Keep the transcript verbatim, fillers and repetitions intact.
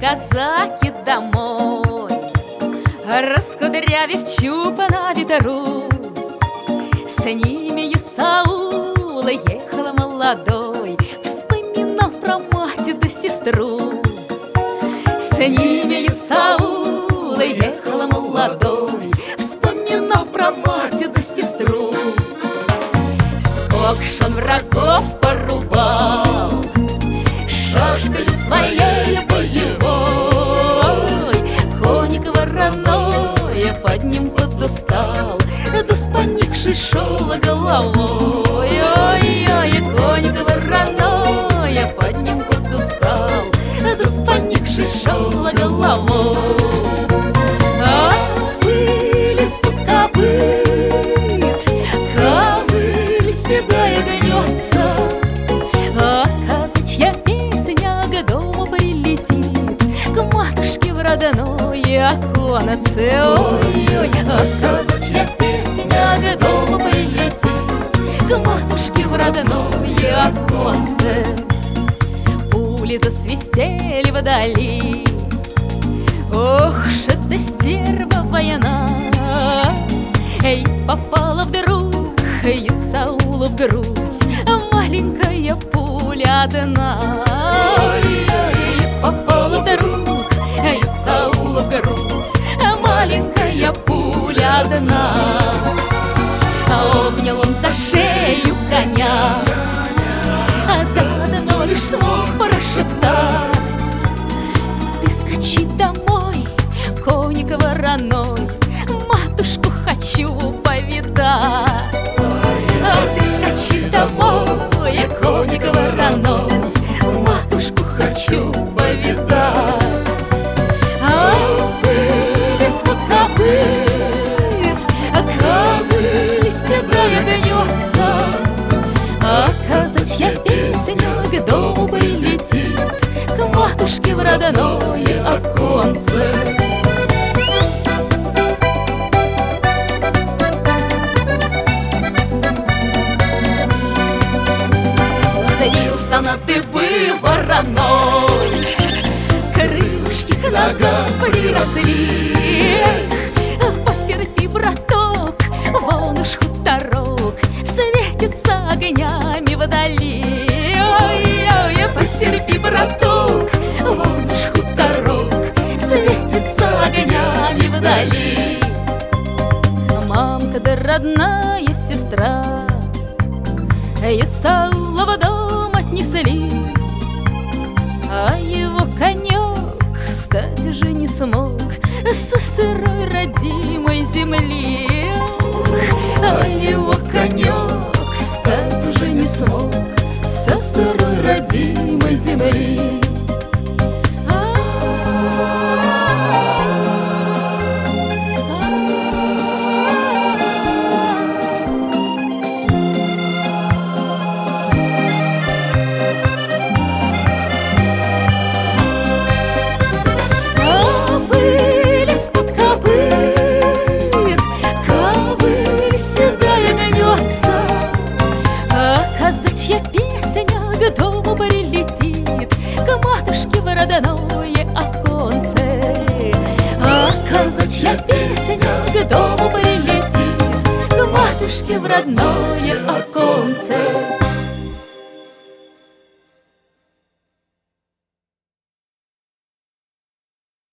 казаки домой, раскудрявив чуб на ветру. С ними Исаул ехал молодой, вспоминал про мать да сестру. С ними Исаул ехал молодой, вспоминал про мать да сестру. Сколько ж он врагов порубал шашкою своей боевой, коник вороной под ним подустал, да с поникшей шел головой. Ой-ой, коник вороной под ним подустал, да с поникшей шел головой. А пыль из-под копыт, ковыль седая гнется, а казачья песня к дому прилетит, к матушке в родное оконце. Ой-ой, а казачья песня к дому прилетит, к матушке в родное оконце. Пули засвистели вдали, ох, ж это стерва война. Эй, попала вдруг Исаулу в грудь маленькая пуля одна. Ой-ой, попала вдруг Исаулу в грудь маленькая пуля одна. Обнял он за шею коня, да одно лишь смог прошептать: ты скачи домой, коник вороной, матушку хочу повидать. А ты скачи домой, коник вороной, матушку хочу повидать. А пыль из-под копыт, ковыль седая гнется, а казачья песня к дому прилетит, к матушке в родное оконце. Завился на дыбы вороной, крылышки к ногам приросли. Потерпи, браток, вон уж хуторок светится огнями вдали. Ой-ой, потерпи, браток, вон уж хуторок светится огнями вдали. Мамка да родная сестра Исаула в дом отнесли, а его конек стать же не смог со сырой родимой земли. А его конек стать уже не смог со сырой родимой земли. Песня к дому прилетит, к матушке в родное оконце. А казачья песня к дому прилетит, к матушке в родное оконце.